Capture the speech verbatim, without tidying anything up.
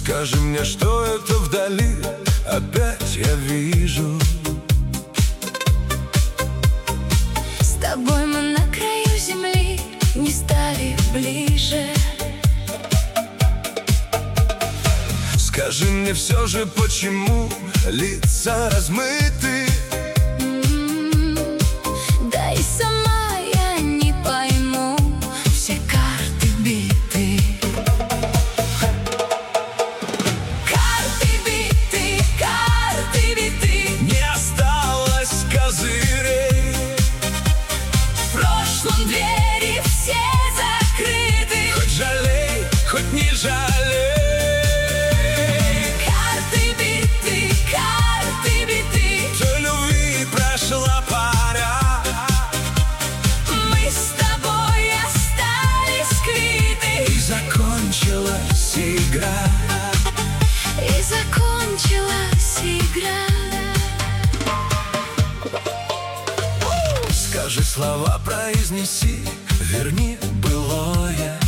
Скажи мне, что это вдали опять я вижу. С тобой мы на краю земли не стали ближе. Скажи мне все же, почему лица размыты? Да и сама я не пойму, все карты биты. Карты биты, карты биты. Не осталось козырей. В прошлом двери все закрыты. Хоть жалей, хоть не жалей. Закончилась игра. И закончилась игра. Скажи слова, произнеси, верни былое.